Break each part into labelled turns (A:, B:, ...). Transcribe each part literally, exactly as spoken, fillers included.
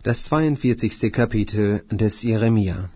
A: Das zweiundvierzigste Kapitel des Jeremia.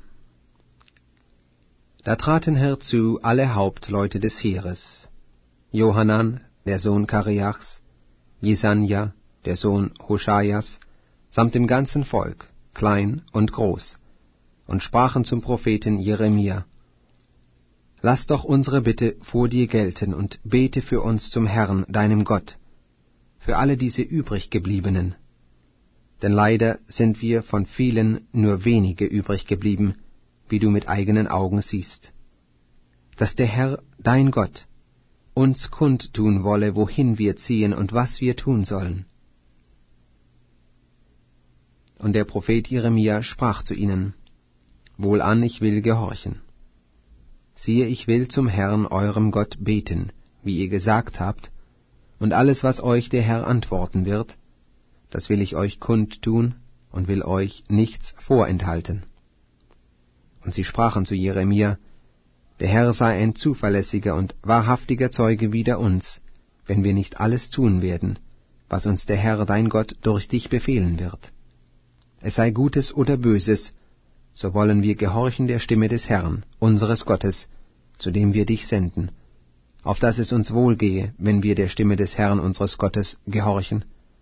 A: Da traten herzu alle Hauptleute des Heeres, Johanan, der Sohn Kareachs, Jesanja, der Sohn Hoschaias, samt dem ganzen Volk, klein und groß, und sprachen zum Propheten Jeremia: Lass doch unsere Bitte vor dir gelten und bete für uns zum Herrn, deinem Gott, für alle diese übriggebliebenen. Denn leider sind wir von vielen nur wenige übrig geblieben, wie du mit eigenen Augen siehst. Dass der Herr, dein Gott, uns kundtun wolle, wohin wir ziehen und was wir tun sollen. Und der Prophet Jeremia sprach zu ihnen: Wohlan, ich will gehorchen. Siehe, ich will zum Herrn, eurem Gott, beten, wie ihr gesagt habt, und alles, was euch der Herr antworten wird, das will ich euch kundtun und will euch nichts vorenthalten. Und sie sprachen zu Jeremia: Der Herr sei ein zuverlässiger und wahrhaftiger Zeuge wider uns, wenn wir nicht alles tun werden, was uns der Herr dein Gott durch dich befehlen wird. Es sei Gutes oder Böses, so wollen wir gehorchen der Stimme des Herrn, unseres Gottes, zu dem wir dich senden, auf dass es uns wohlgehe, wenn wir der Stimme des Herrn unseres Gottes gehorchen.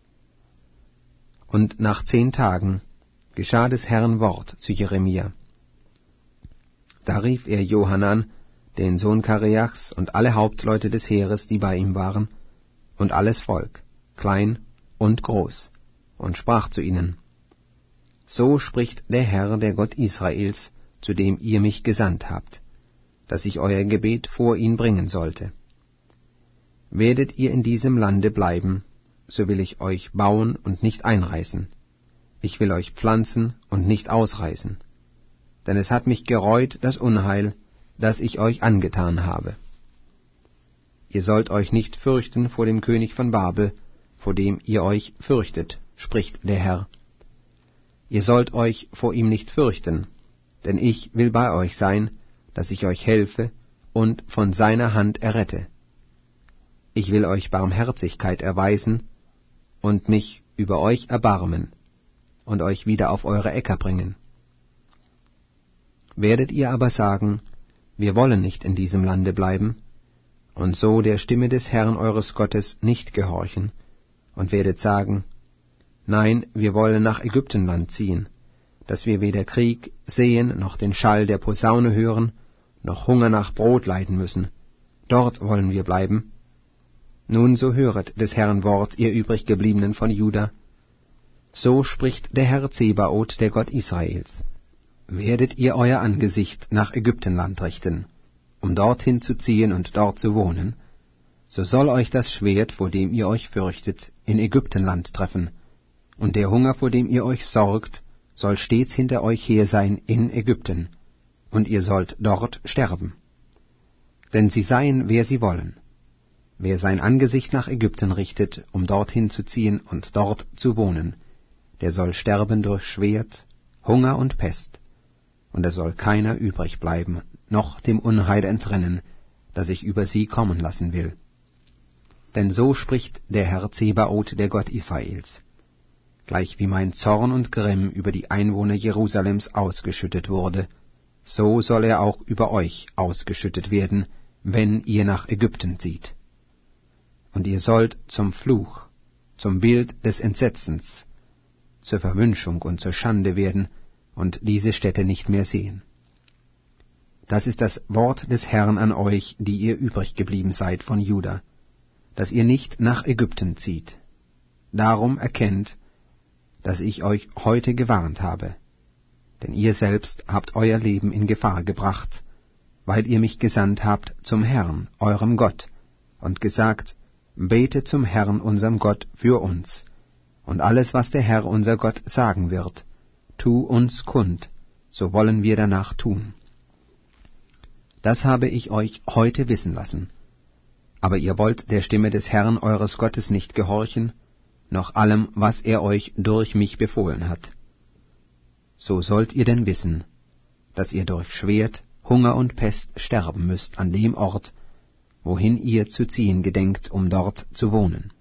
A: Und nach zehn Tagen geschah des Herrn Wort zu Jeremia. Da rief er Johanan, den Sohn Kareachs, und alle Hauptleute des Heeres, die bei ihm waren, und alles Volk, klein und groß, und sprach zu ihnen: So spricht der Herr, der Gott Israels, zu dem ihr mich gesandt habt, dass ich euer Gebet vor ihn bringen sollte. Werdet ihr in diesem Lande bleiben, so will ich euch bauen und nicht einreißen. Ich will euch pflanzen und nicht ausreißen. Denn es hat mich gereut, das Unheil, das ich euch angetan habe. Ihr sollt euch nicht fürchten vor dem König von Babel, vor dem ihr euch fürchtet, spricht der Herr. Ihr sollt euch vor ihm nicht fürchten, denn ich will bei euch sein, dass ich euch helfe und von seiner Hand errette. Ich will euch Barmherzigkeit erweisen und mich über euch erbarmen und euch wieder auf eure Äcker bringen. Werdet ihr aber sagen: Wir wollen nicht in diesem Lande bleiben, und so der Stimme des Herrn eures Gottes nicht gehorchen, und werdet sagen: Nein, wir wollen nach Ägyptenland ziehen, dass wir weder Krieg sehen, noch den Schall der Posaune hören, noch Hunger nach Brot leiden müssen. Dort wollen wir bleiben. Nun so höret des Herrn Wort, ihr übriggebliebenen von Juda. So spricht der Herr Zebaoth, der Gott Israels: Werdet ihr euer Angesicht nach Ägyptenland richten, um dorthin zu ziehen und dort zu wohnen, so soll euch das Schwert, vor dem ihr euch fürchtet, in Ägyptenland treffen, und der Hunger, vor dem ihr euch sorgt, soll stets hinter euch her sein in Ägypten, und ihr sollt dort sterben. Denn sie seien, wer sie wollen. Wer sein Angesicht nach Ägypten richtet, um dorthin zu ziehen und dort zu wohnen, der soll sterben durch Schwert, Hunger und Pest, und es soll keiner übrig bleiben, noch dem Unheil entrinnen, das ich über sie kommen lassen will. Denn so spricht der Herr Zebaoth, der Gott Israels: Gleich wie mein Zorn und Grimm über die Einwohner Jerusalems ausgeschüttet wurde, so soll er auch über euch ausgeschüttet werden, wenn ihr nach Ägypten zieht. Und ihr sollt zum Fluch, zum Bild des Entsetzens, zur Verwünschung und zur Schande werden und diese Städte nicht mehr sehen. Das ist das Wort des Herrn an euch, die ihr übrig geblieben seid von Juda, dass ihr nicht nach Ägypten zieht. Darum erkennt, dass ich euch heute gewarnt habe, denn ihr selbst habt euer Leben in Gefahr gebracht, weil ihr mich gesandt habt zum Herrn, eurem Gott, und gesagt: Bete zum Herrn, unserem Gott, für uns, und alles, was der Herr, unser Gott, sagen wird, tu uns kund, so wollen wir danach tun. Das habe ich euch heute wissen lassen. Aber ihr wollt der Stimme des Herrn, eures Gottes, nicht gehorchen, noch allem, was er euch durch mich befohlen hat. So sollt ihr denn wissen, dass ihr durch Schwert, Hunger und Pest sterben müsst an dem Ort, wohin ihr zu ziehen gedenkt, um dort zu wohnen.